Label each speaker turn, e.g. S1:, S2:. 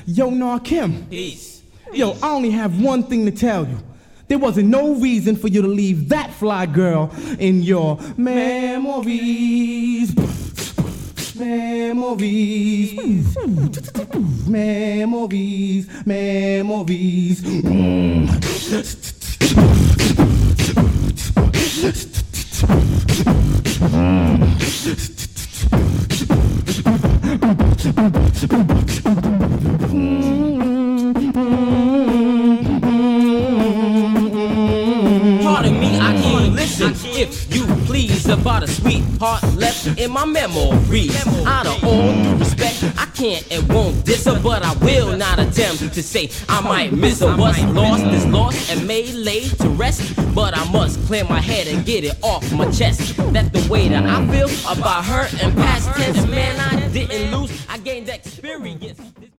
S1: Yo, Nah Kim.
S2: Peace.
S1: Yo, I only have one thing to tell you. There wasn't no reason for you to leave that fly girl in your memories. Memories. Memories. Memories.
S2: Pardon me, I can't listen. If you please, about a sweetheart left in my memories. Out of all due respect, I can't and won't diss her, but I will not attempt to say I might miss her. What's lost is lost and may lay to rest, but I must clear my head and get it off my chest. That the way that I feel about her and past tense, man, I didn't lose. I gained experience.